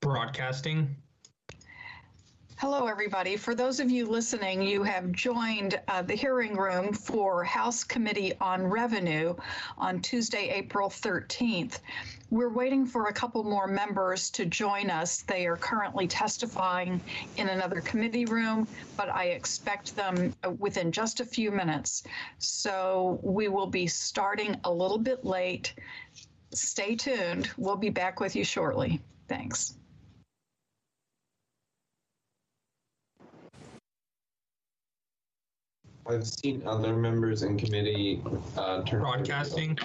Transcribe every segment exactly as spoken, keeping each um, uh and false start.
Broadcasting. Hello, everybody. For those of you listening, you have joined uh, the hearing room for House Committee on Revenue on Tuesday, April thirteenth. We're waiting for a couple more members to join us. They are currently testifying in another committee room, but I expect them within just a few minutes. So we will be starting a little bit late. Stay tuned. We'll be back with you shortly. Thanks. I've seen other members in committee uh, turn. Broadcasting.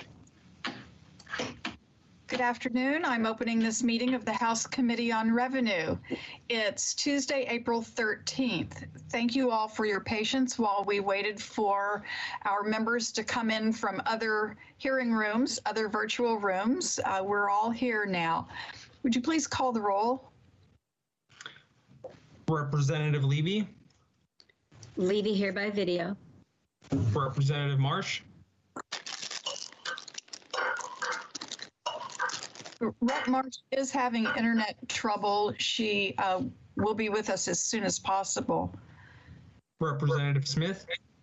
Good afternoon. I'm opening this meeting of the House Committee on Revenue. It's Tuesday, April thirteenth. Thank you all for your patience while we waited for our members to come in from other hearing rooms, other virtual rooms. Uh, we're all here now. Would you please call the roll? Representative Levy. Levy here by video. Representative Marsh. Rep Marsh is having internet trouble. She uh, will be with us as soon as possible. Representative Smith.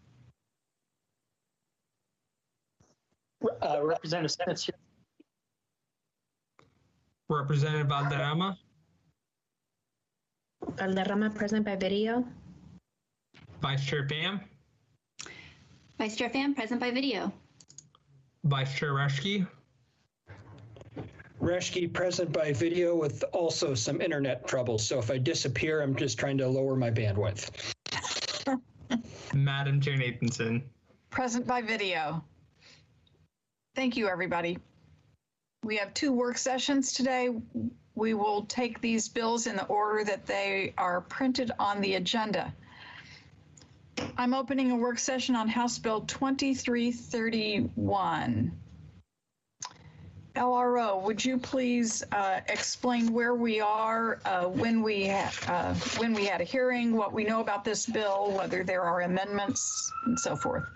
Uh, Representative Smith's here. Representative Valderrama. Valderrama present by video. Vice Chair Pham. Vice Chair Pham present by video. Vice Chair Reschke. Reschke present by video with also some internet trouble. So if I disappear, I'm just trying to lower my bandwidth. Madam Chair Nathanson. Present by video. Thank you, everybody. We have two work sessions today. We will take these bills in the order that they are printed on the agenda. I'm opening a work session on House Bill twenty-three thirty-one. L R O, would you please uh, explain where we are, uh, when we uh, when we had a hearing, what we know about this bill, whether there are amendments, and so forth?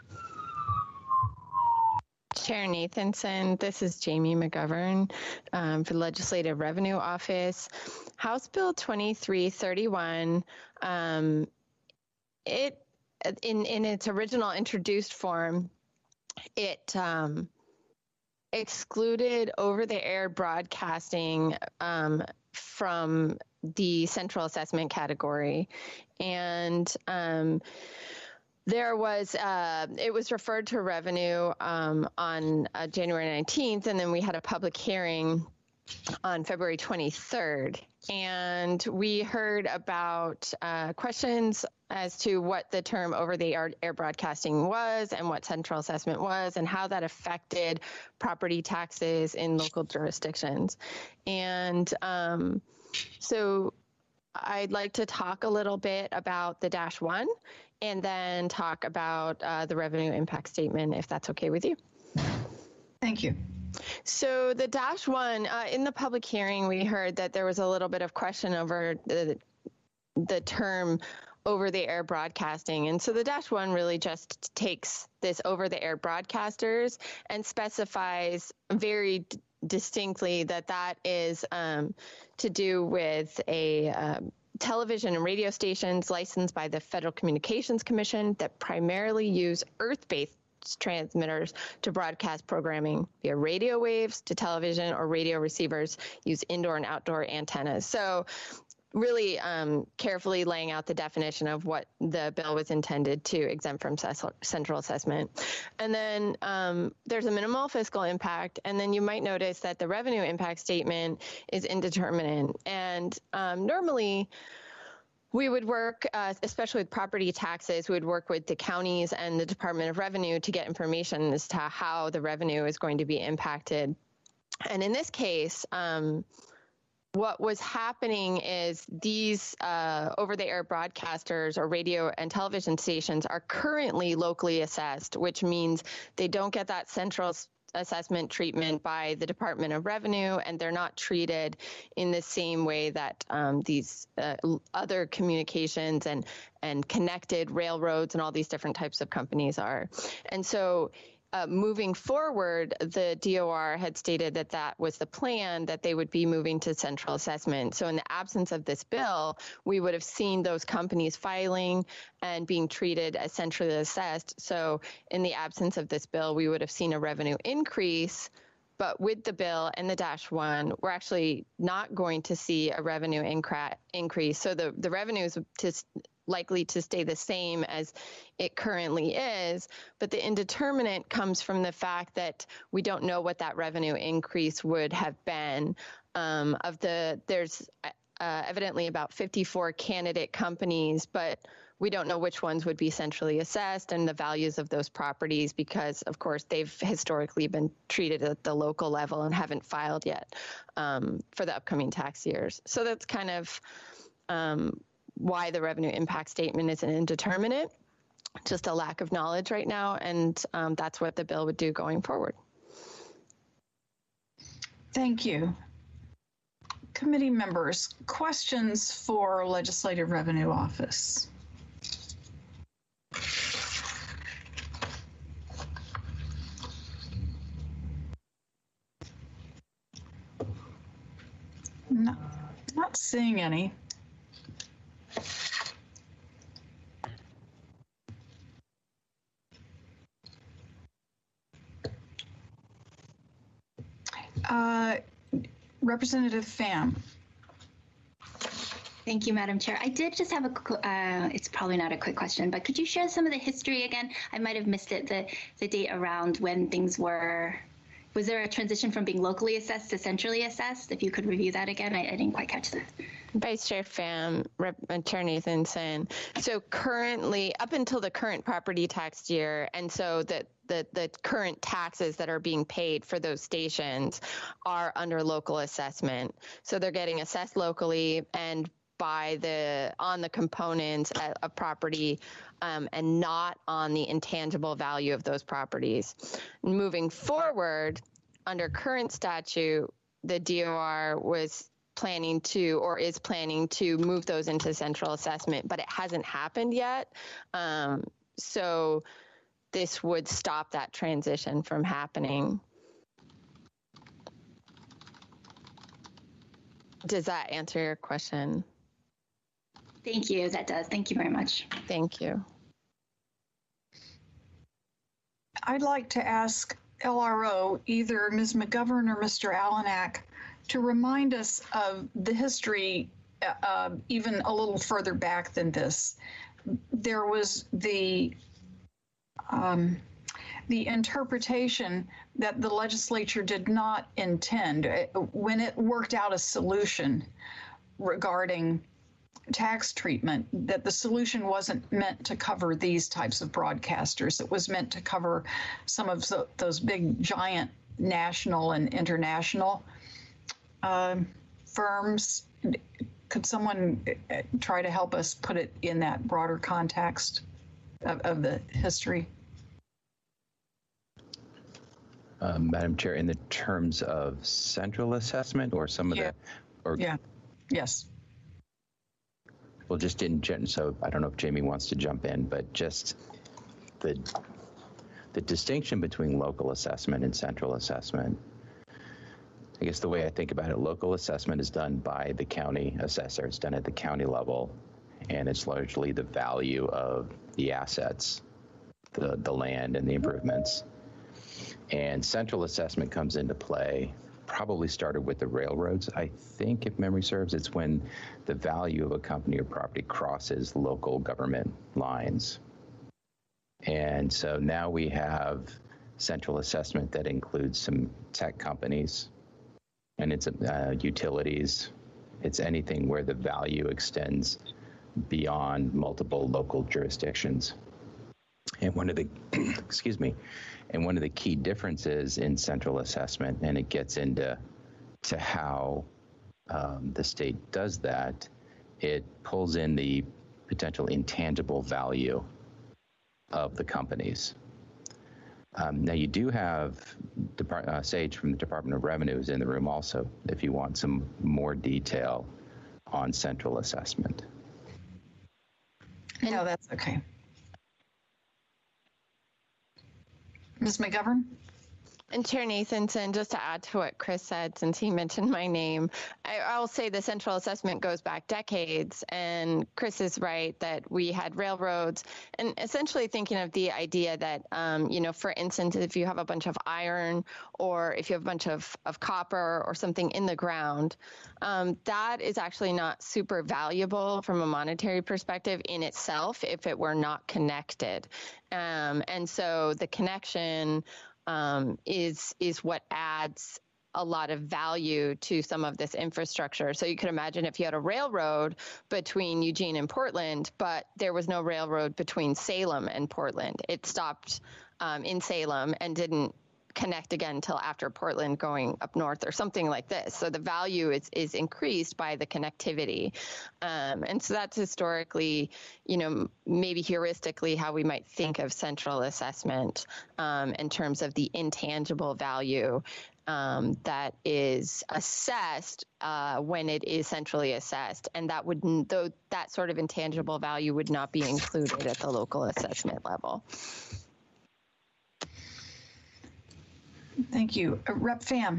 Chair Nathanson, this is Jamie McGovern um, for the Legislative Revenue Office. House Bill twenty-three thirty-one, um, it in in its original introduced form, it um, excluded over-the-air broadcasting um, from the central assessment category, and um, there was, uh, it was referred to revenue um, on uh, January nineteenth, and then we had a public hearing on February twenty-third. And we heard about uh, questions as to what the term over-the-air air broadcasting was and what central assessment was and how that affected property taxes in local jurisdictions. And um, so I'd like to talk a little bit about the dash one and then talk about uh, the revenue impact statement, if that's okay with you. Thank you. So the dash one, uh, in the public hearing, we heard that there was a little bit of question over the, the term over-the-air broadcasting. And so the dash one really just takes this over-the-air broadcasters and specifies very d- distinctly that that is um, to do with a um, television and radio stations licensed by the Federal Communications Commission that primarily use earth-based transmitters to broadcast programming via radio waves to television, or radio receivers use indoor and outdoor antennas. So really um, carefully laying out the definition of what the bill was intended to exempt from central assessment. And then um, there's a minimal fiscal impact, and then you might notice that the revenue impact statement is indeterminate. And um, normally, we would work, uh, especially with property taxes, we would work with the counties and the Department of Revenue to get information as to how the revenue is going to be impacted. And in this case, um, what was happening is these uh, over-the-air broadcasters or radio and television stations are currently locally assessed, which means they don't get that central assessment treatment by the Department of Revenue, and they're not treated in the same way that um, these uh, other communications and and connected railroads and all these different types of companies are. And so uh, moving forward, the D O R had stated that that was the plan, that they would be moving to central assessment. So in the absence of this bill, we would have seen those companies filing and being treated as centrally assessed. So in the absence of this bill, we would have seen a revenue increase. But with the bill and the dash one, we're actually not going to see a revenue incra- increase. So the, the revenues to likely to stay the same as it currently is, but the indeterminate comes from the fact that we don't know what that revenue increase would have been. Um, of the, there's uh, evidently about fifty-four candidate companies, but we don't know which ones would be centrally assessed and the values of those properties because, of course, they've historically been treated at the local level and haven't filed yet um, for the upcoming tax years. So that's kind of um, why the revenue impact statement is an indeterminate, just a lack of knowledge right now, and um, that's what the bill would do going forward. Thank you. Committee members, questions for Legislative Revenue Office? Not, not seeing any. Uh, Representative Pham. Thank you, Madam Chair. I did just have a, qu- uh, it's probably not a quick question, but could you share some of the history again? I might have missed it, the, the date around when things were, was there a transition from being locally assessed to centrally assessed? If you could review that again, I, I didn't quite catch that. Vice Chair Pham, Rep. Chair Nathanson. So currently, up until the current property tax year, and so the, the, the current taxes that are being paid for those stations are under local assessment. So they're getting assessed locally and by the on the components of property um, and not on the intangible value of those properties. Moving forward, under current statute, the D O R was planning to or is planning to move those into central assessment, but it hasn't happened yet. Um, so this would stop that transition from happening. Does that answer your question? Thank you, that does. Thank you very much. Thank you. I'd like to ask L R O, either Miz McGovern or Mister Alanak, to remind us of the history uh, even a little further back than this. There was the um, the interpretation that the legislature did not intend when it worked out a solution regarding tax treatment, that the solution wasn't meant to cover these types of broadcasters. It was meant to cover some of the, those big giant national and international uh, firms. Could someone try to help us put it in that broader context of, of the history? Uh, Madam Chair, in the terms of central assessment or some of Yeah. the, or Yeah, yes. well, just in gen, so I don't know if Jamie wants to jump in, but just the the distinction between local assessment and central assessment. I guess the way I think about it, local assessment is done by the county assessor. It's done at the county level, and it's largely the value of the assets, the, the land and the improvements. And central assessment comes into play, probably started with the railroads. I think, if memory serves, it's when the value of a company or property crosses local government lines. And so now we have central assessment that includes some tech companies, and it's uh, utilities. It's anything where the value extends beyond multiple local jurisdictions. And one of the, excuse me, and one of the key differences in central assessment, and it gets into to how um, the state does that, it pulls in the potential intangible value of the companies. Um, now, you do have Depart- uh, Sage from the Department of Revenues in the room also, if you want some more detail on central assessment. No, that's okay. Miz McGovern? And Chair Nathanson, just to add to what Chris said, since he mentioned my name, I, I'll say the central assessment goes back decades, and Chris is right that we had railroads, and essentially thinking of the idea that, um, you know, for instance, if you have a bunch of iron or if you have a bunch of, of copper or something in the ground, um, that is actually not super valuable from a monetary perspective in itself if it were not connected. Um, and so the connection Um, is is what adds a lot of value to some of this infrastructure. So you could imagine if you had a railroad between Eugene and Portland, but there was no railroad between Salem and Portland. It stopped um, in Salem and didn't connect again until after Portland going up north or something like this. So the value is is increased by the connectivity. Um, and so that's historically, you know, maybe heuristically how we might think of central assessment um, in terms of the intangible value um, that is assessed uh, when it is centrally assessed. And that would, though, that sort of intangible value would not be included at the local assessment level. Thank you. Uh, Rep Pham.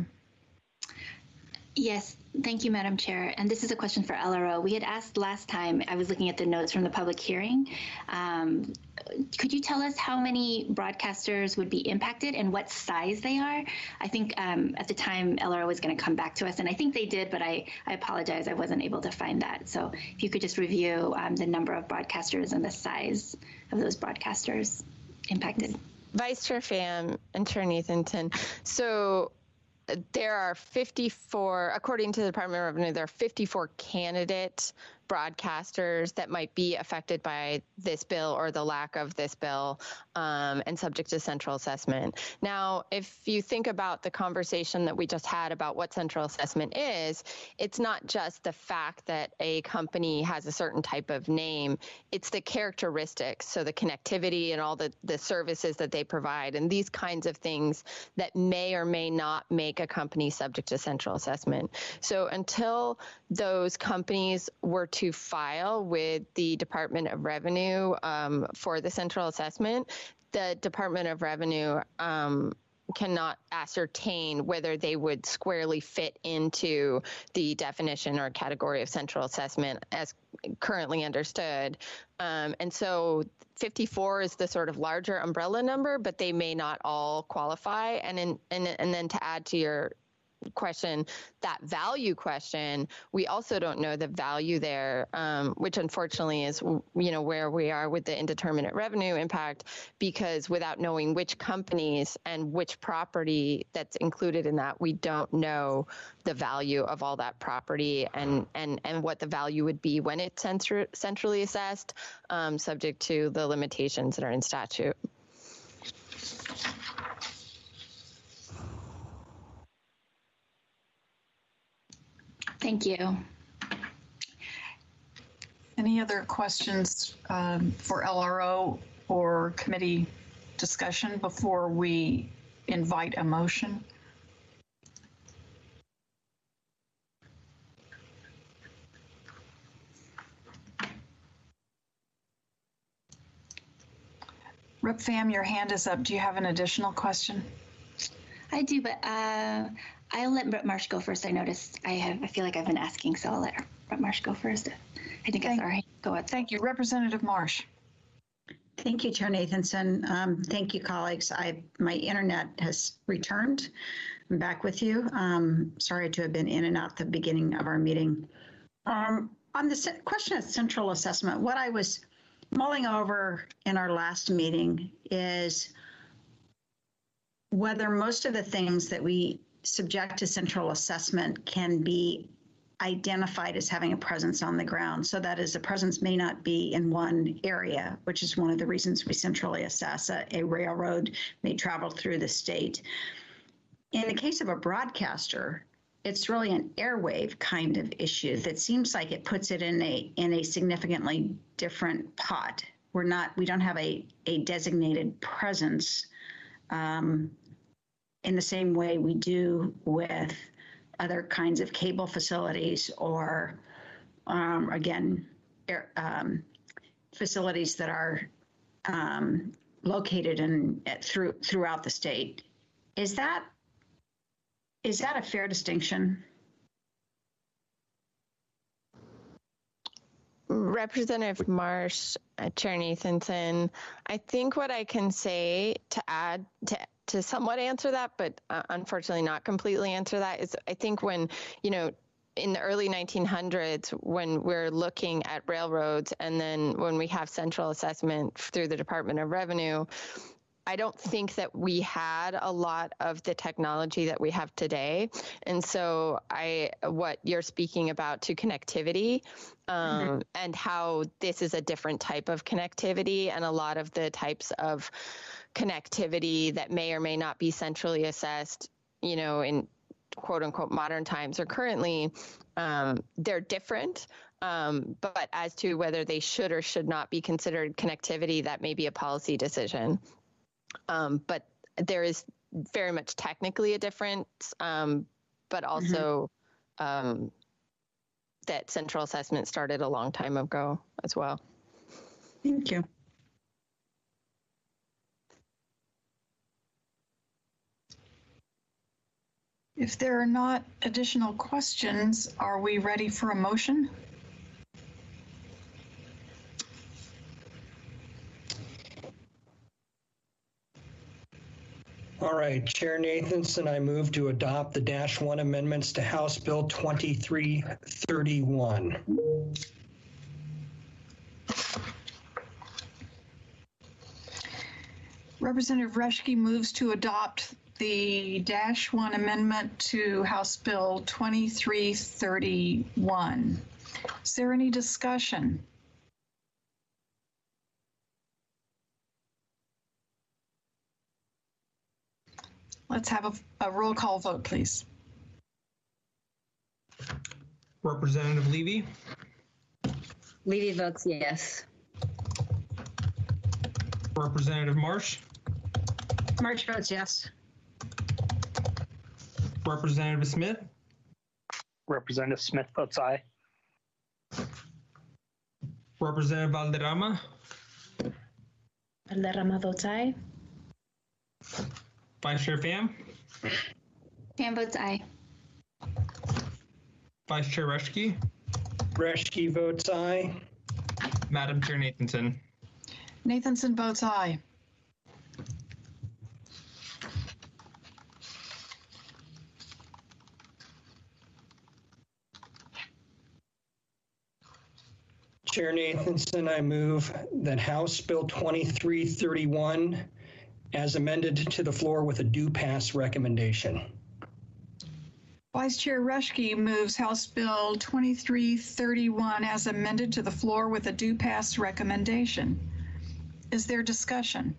Yes, thank you, Madam Chair. And this is a question for L R O. We had asked last time, I was looking at the notes from the public hearing. Um, could you tell us how many broadcasters would be impacted and what size they are? I think um, at the time L R O was going to come back to us, and I think they did, but I, I apologize, I wasn't able to find that. So if you could just review um, the number of broadcasters and the size of those broadcasters impacted. Vice Chair Pham and Chair Nathanson. So there are fifty-four, according to the Department of Revenue, there are fifty-four candidate broadcasters that might be affected by this bill or the lack of this bill um, and subject to central assessment. Now, if you think about the conversation that we just had about what central assessment is, it's not just the fact that a company has a certain type of name, it's the characteristics, so the connectivity and all the, the services that they provide and these kinds of things that may or may not make a company subject to central assessment. So until those companies were to file with the Department of Revenue um, for the central assessment, the Department of Revenue um, cannot ascertain whether they would squarely fit into the definition or category of central assessment as currently understood. Um, and so fifty-four is the sort of larger umbrella number, but they may not all qualify. And in, and, and then to add to your question, that value question, we also don't know the value there, um, which unfortunately is, you know, where we are with the indeterminate revenue impact, because without knowing which companies and which property that's included in that, we don't know the value of all that property and and and what the value would be when it's centr- centrally assessed, um, subject to the limitations that are in statute. Thank you. Any other questions um, for L R O or committee discussion before we invite a motion? Rep Pham, your hand is up. Do you have an additional question? I do, but uh, I'll let Brett Marsh go first. I noticed I have. I feel like I've been asking, so I'll let Brett Marsh go first. I think that's all right. Go ahead. Thank you, Representative Marsh. Thank you, Chair Nathanson. Um, thank you, colleagues. I my internet has returned. I'm back with you. Um, sorry to have been in and out the beginning of our meeting. Um, on the question of central assessment, what I was mulling over in our last meeting is whether most of the things that we subject to central assessment can be identified as having a presence on the ground. So that is, a presence may not be in one area, which is one of the reasons we centrally assess. A, a railroad may travel through the state. In the case of a broadcaster, it's really an airwave kind of issue that seems like it puts it in a in a significantly different pot. We're not, we don't have a, a designated presence um, in the same way we do with other kinds of cable facilities or, um, again, air, um, facilities that are um, located in through throughout the state. Is that is that a fair distinction? Representative Marsh, uh, Chair Nathanson, I think what I can say to add to to somewhat answer that, but uh, unfortunately not completely answer that, is I think when, you know, in the early nineteen hundreds, when we're looking at railroads, and then when we have central assessment through the Department of Revenue, I don't think that we had a lot of the technology that we have today. And so I, what you're speaking about to connectivity, um, mm-hmm. and how this is a different type of connectivity, and a lot of the types of connectivity that may or may not be centrally assessed, you know, in quote unquote modern times or currently, um, they're different. Um, but as to whether they should or should not be considered connectivity, that may be a policy decision. Um, but there is very much technically a difference, um, but also mm-hmm. um, that central assessment started a long time ago as well. Thank you. If there are not additional questions, are we ready for a motion? All right, Chair Nathanson, I move to adopt the dash one amendments to House Bill twenty-three thirty-one. Representative Reschke moves to adopt the dash one amendment to House Bill twenty-three thirty-one. Is there any discussion? Let's have a, a roll call vote, please. Representative Levy? Levy votes yes. Representative Marsh? Marsh votes yes. Representative Smith? Representative Smith votes aye. Representative Valderrama? Valderrama votes aye. Vice Chair Pham? Pham votes aye. Vice Chair Reschke? Reschke votes aye. Madam Chair Nathanson? Nathanson votes aye. Chair Nathanson, I move that House Bill twenty-three thirty-one as amended to the floor with a due pass recommendation. Vice Chair Reschke moves House Bill twenty-three thirty-one as amended to the floor with a due pass recommendation. Is there discussion?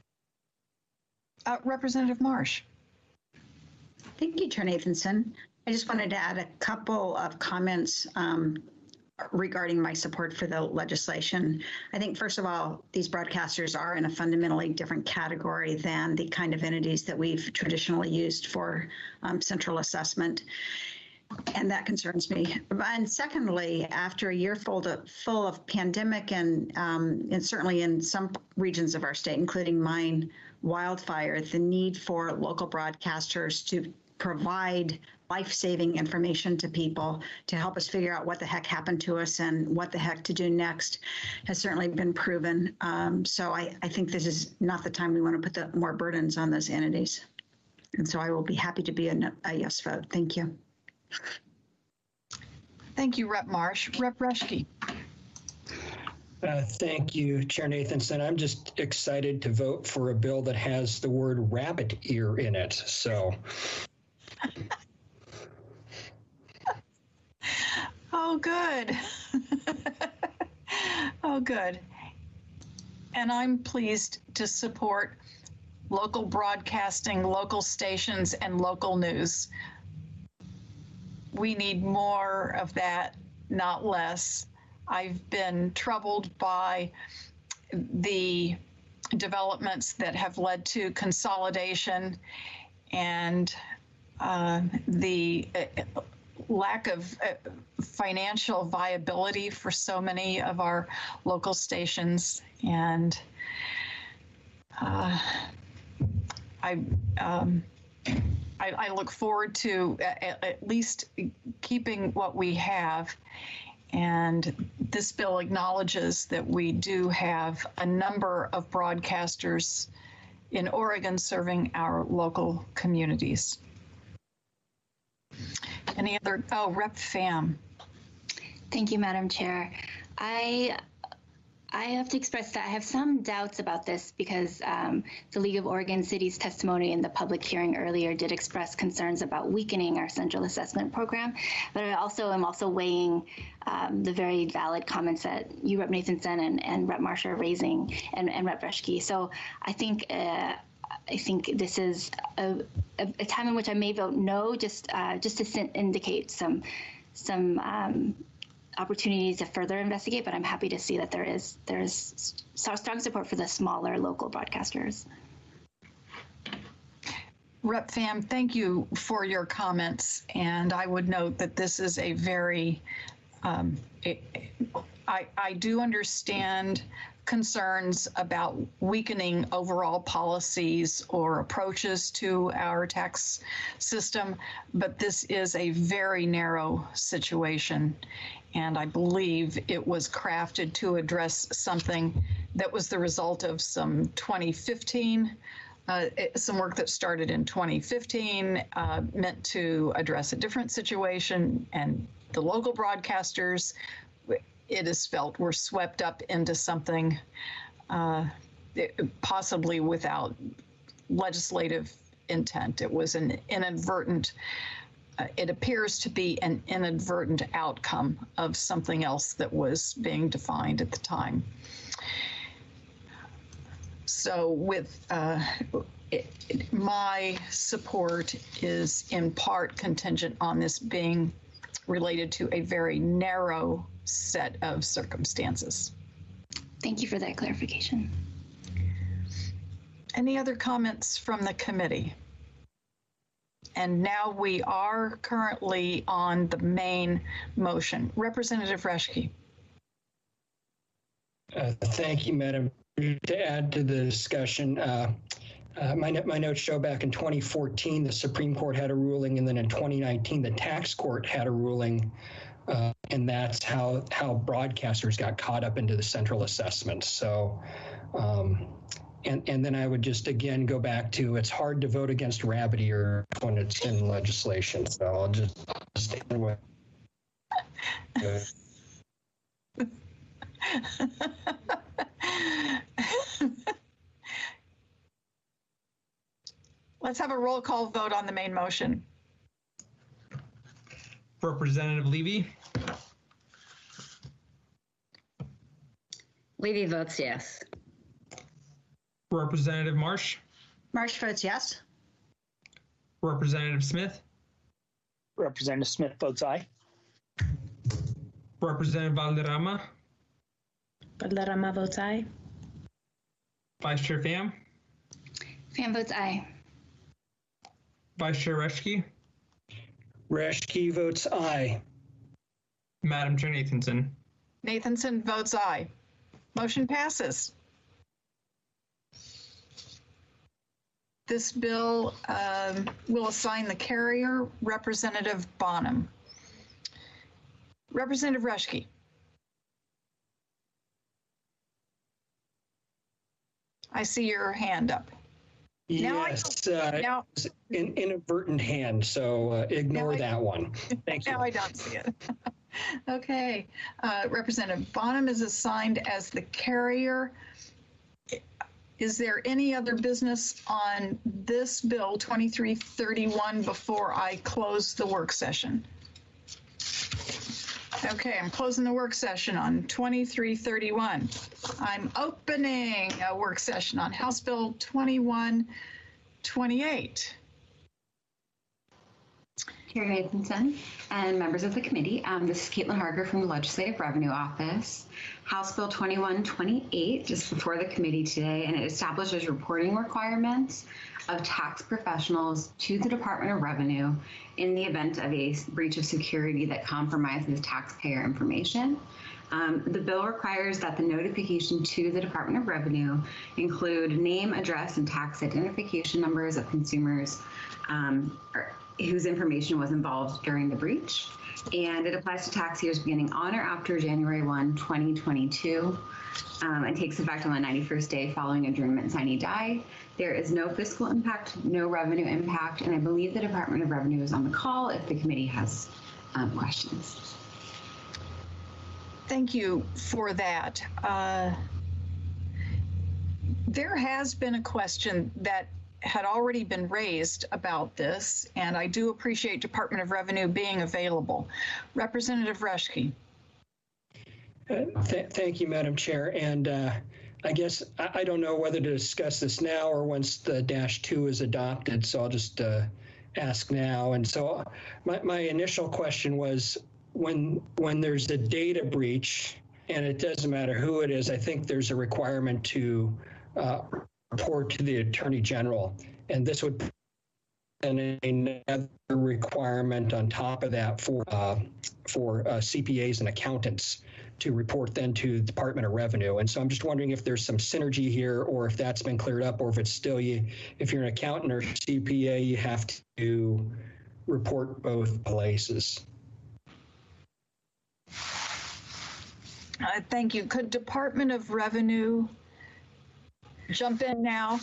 Uh, Representative Marsh. Thank you, Chair Nathanson. I just wanted to add a couple of comments um, regarding my support for the legislation. I think, first of all, these broadcasters are in a fundamentally different category than the kind of entities that we've traditionally used for um, central assessment. And that concerns me. And secondly, after a year full, to, full of pandemic and, um, and certainly in some regions of our state, including mine, wildfire, the need for local broadcasters to provide life-saving information to people to help us figure out what the heck happened to us and what the heck to do next has certainly been proven. Um, so I, I think this is not the time we want to put the more burdens on those entities. And so I will be happy to be a, a yes vote. Thank you. Thank you, Rep Marsh. Rep Reschke. Uh, thank you, Chair Nathanson. I'm just excited to vote for a bill that has the word rabbit ear in it. So. Oh, good. Oh, good. And I'm pleased to support local broadcasting, local stations, and local news. We need more of that, not less. I've been troubled by the developments that have led to consolidation and uh, the uh, lack of uh, financial viability for so many of our local stations. And uh, I, um, I, I look forward to at, at least keeping what we have. And this bill acknowledges that we do have a number of broadcasters in Oregon serving our local communities. Any other, oh, Rep Pham. Thank you, Madam Chair. I I have to express that I have some doubts about this because um, the League of Oregon Cities testimony in the public hearing earlier did express concerns about weakening our central assessment program. But I also am also weighing um, the very valid comments that you, Rep Nathanson, and, and Rep Marsh are raising, and, and Rep Reschke. So I think uh, I think this is a, a, a time in which I may vote no, just uh, just to indicate some some. Um, opportunities to further investigate, but I'm happy to see that there is there is strong support for the smaller local broadcasters. Rep Pham, thank you for your comments, and I would note that this is a very, um, it, I, I do understand concerns about weakening overall policies or approaches to our tax system, but this is a very narrow situation. And I believe it was crafted to address something that was the result of some twenty fifteen, uh, some work that started in twenty fifteen, uh, meant to address a different situation. And the local broadcasters, it is felt, were swept up into something uh, possibly without legislative intent. It was an inadvertent Uh, it appears to be an inadvertent outcome of something else that was being defined at the time. So with uh, it, it, my support is in part contingent on this being related to a very narrow set of circumstances. Thank you for that clarification. Any other comments from the committee? And now we are currently on the main motion. Representative Reschke. Uh, thank you, Madam. To add to the discussion, uh, uh, my, my notes show back in twenty fourteen, the Supreme Court had a ruling, and then in twenty nineteen, the tax court had a ruling, uh, and that's how, how broadcasters got caught up into the central assessment. So, um, And, and then I would just, again, go back to it's hard to vote against rabbit ear when it's in legislation. So I'll just stay away. Let's have a roll call vote on the main motion. Representative Levy. Levy votes yes. Representative Marsh. Marsh votes yes. Representative Smith. Representative Smith votes aye. Representative Valderrama. Valderrama votes aye. Vice Chair Pham. Pham votes aye. Vice Chair Reschke. Reschke votes aye. Madam Chair Nathanson. Nathanson votes aye. Motion passes. This bill um, will assign the carrier, Representative Bonham. Representative Reschke. I see your hand up. Now I Yes, don't- uh, now- in, inadvertent hand, so uh, ignore Now I- that one. Thank you. Now I don't see it. Okay, uh, Representative Bonham is assigned as the carrier. Is there any other business on this bill, twenty-three thirty-one, before I close the work session? Okay, I'm closing the work session on twenty-three thirty-one. I'm opening a work session on House Bill twenty-one twenty-eight. Chair Nathanson and members of the committee. Um, this is Caitlin Harger from the Legislative Revenue Office. House Bill twenty-one twenty-eight, just before the committee today, and it establishes reporting requirements of tax professionals to the Department of Revenue in the event of a breach of security that compromises taxpayer information. Um, the bill requires that the notification to the Department of Revenue include name, address, and tax identification numbers of consumers um, or, whose information was involved during the breach. And it applies to tax years beginning on or after January first, twenty twenty-two, um, and takes effect on the ninety-first day following adjournment sine die. There is no fiscal impact, no revenue impact, and I believe the Department of Revenue is on the call if the committee has um, questions. Thank you for that. Uh, there has been a question that had already been raised about this, and I do appreciate Department of Revenue being available. Representative Reschke. Uh, th thank you, Madam Chair. And uh, I guess I, I don't know whether to discuss this now or once the dash two is adopted, so I'll just uh, ask now. And so my, my initial question was, when when there's a data breach, and it doesn't matter who it is, I think there's a requirement to uh, report to the Attorney General, and this would put another requirement on top of that for uh, for uh, C P As and accountants to report then to the Department of Revenue. And so I'm just wondering if there's some synergy here, or if that's been cleared up, or if it's still you, if you're an accountant or C P A, you have to report both places. Uh, thank you. Could Department of Revenue jump in now?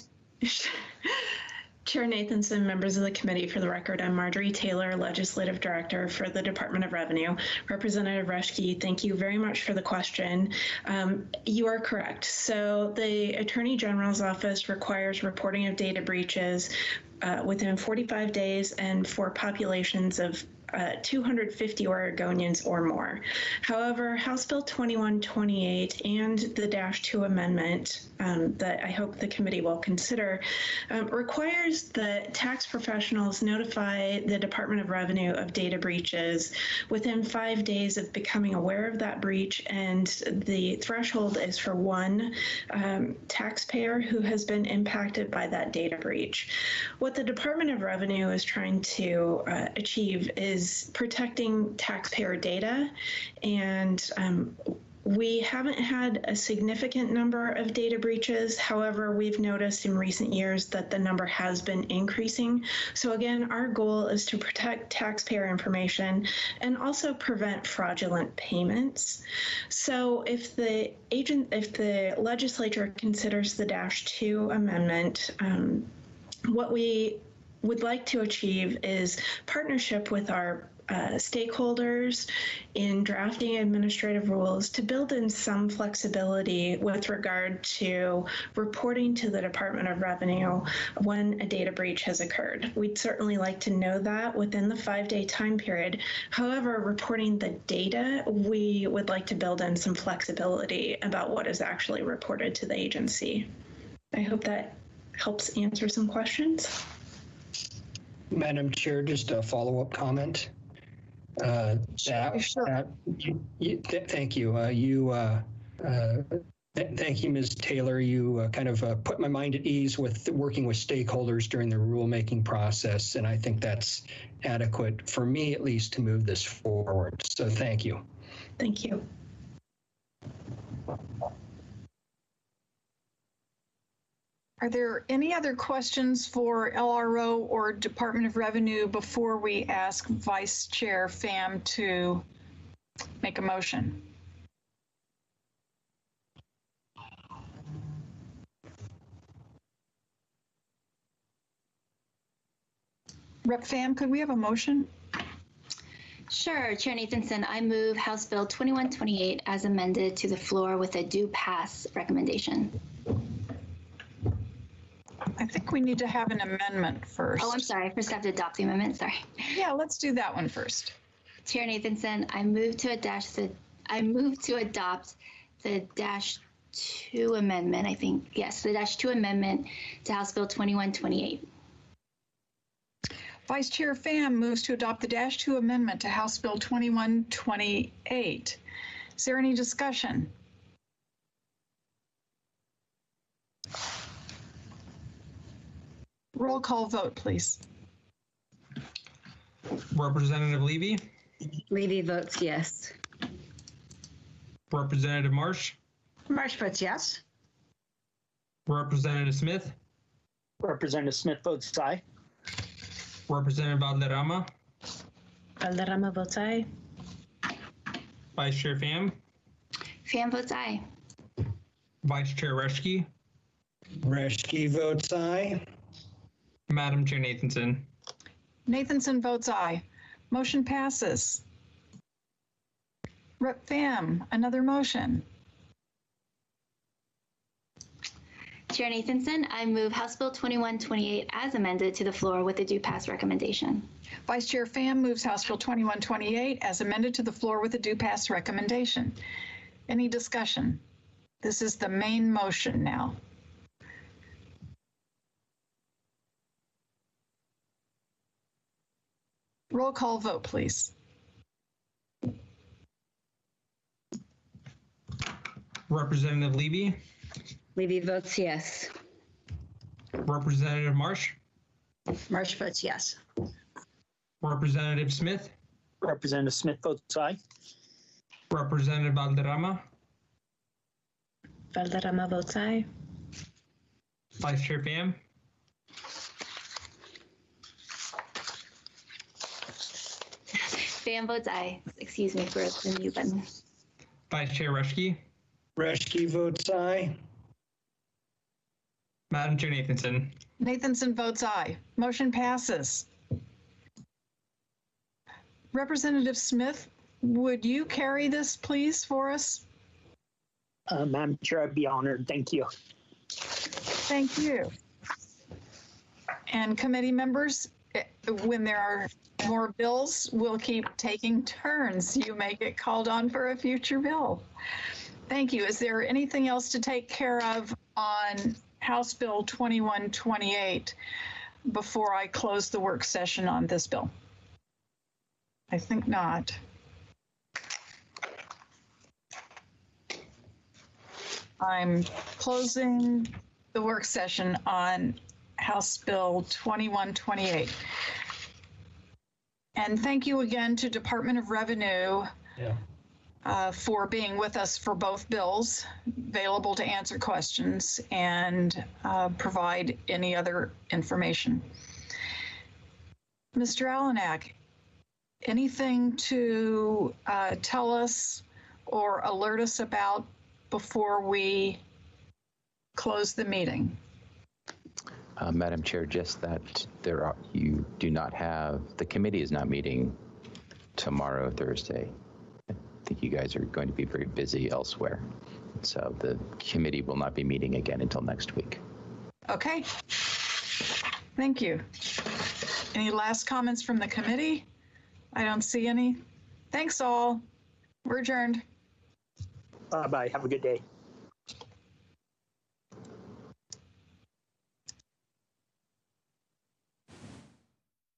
Chair Nathanson, members of the committee, for the record, I'm Marjorie Taylor, Legislative Director for the Department of Revenue. Representative Reschke, thank you very much for the question. Um, you are correct. So the Attorney General's Office requires reporting of data breaches uh, within forty-five days and for populations of Uh, two hundred fifty Oregonians or more. However, House Bill twenty-one twenty-eight and the dash two amendment um, that I hope the committee will consider um, requires that tax professionals notify the Department of Revenue of data breaches within five days of becoming aware of that breach, and the threshold is for one um, taxpayer who has been impacted by that data breach. What the Department of Revenue is trying to uh, achieve is protecting taxpayer data, and um, we haven't had a significant number of data breaches. However, we've noticed in recent years that the number has been increasing. So again, our goal is to protect taxpayer information and also prevent fraudulent payments. So if the agent, if the legislature considers the dash two amendment, um, what we would like to achieve is partnership with our uh, stakeholders in drafting administrative rules to build in some flexibility with regard to reporting to the Department of Revenue when a data breach has occurred. We'd certainly like to know that within the five-day time period. However, reporting the data, we would like to build in some flexibility about what is actually reported to the agency. I hope that helps answer some questions. Madam Chair, just a follow-up comment. Uh, that, sure. that, you, you, th thank you. Uh, you, uh, uh, th thank you, Miz Taylor. You uh, kind of uh, put my mind at ease with working with stakeholders during the rulemaking process, and I think that's adequate for me, at least, to move this forward. So thank you. Thank you. Are there any other questions for L R O or Department of Revenue before we ask Vice Chair Pham to make a motion? Rep Pham, could we have a motion? Sure, Chair Nathanson, I move House Bill twenty-one twenty-eight as amended to the floor with a do pass recommendation. I think we need to have an amendment first. Oh, I'm sorry. I first have to adopt the amendment. Sorry. Yeah, let's do that one first. Chair Nathanson, I move to adopt the I move to adopt the dash two amendment. I think yes, the dash two amendment to House Bill twenty-one twenty-eight. Vice Chair Pham moves to adopt the Dash two amendment to House Bill twenty-one twenty-eight. Is there any discussion? Roll call vote, please. Representative Levy, Levy votes yes. Representative Marsh, Marsh votes yes. Representative Smith, Representative Smith votes aye. Representative Valderrama, Valderrama votes aye. Vice Chair Pham, Pham votes aye. Vice Chair Reschke, Reschke votes aye. Madam Chair Nathanson. Nathanson votes aye. Motion passes. Rep Pham, another motion. Chair Nathanson, I move House Bill twenty-one twenty-eight as amended to the floor with a do pass recommendation. Vice Chair Pham moves House Bill twenty-one twenty-eight as amended to the floor with a do pass recommendation. Any discussion? This is the main motion now. Roll call vote, please. Representative Levy, Levy votes yes. Representative Marsh, Marsh votes yes. Representative Smith, Representative Smith votes aye. Representative Valderrama, Valderrama votes aye. Vice Chair Pham, Pham votes aye. Excuse me for the mute button. Vice Chair Reschke, Reschke votes aye. Madam Chair Nathanson. Nathanson votes aye. Motion passes. Representative Smith, would you carry this, please, for us? Uh, Madam Chair, I'd be honored. Thank you. Thank you. And committee members, eh, when there are more bills, we'll keep taking turns. You may get called on for a future bill. Thank you. Is there anything else to take care of on House Bill twenty-one twenty-eight before I close the work session on this bill? I think not. I'm closing the work session on House Bill twenty-one twenty-eight. And thank you again to Department of Revenue Yeah. uh, for being with us for both bills, available to answer questions and uh, provide any other information. Mister Alanak, anything to uh, tell us or alert us about before we close the meeting? Uh, Madam Chair, just that there are, you do not have, the committee is not meeting tomorrow, Thursday. I think you guys are going to be very busy elsewhere. So the committee will not be meeting again until next week. Okay. Thank you. Any last comments from the committee? I don't see any. Thanks all. We're adjourned. Bye-bye. Have a good day.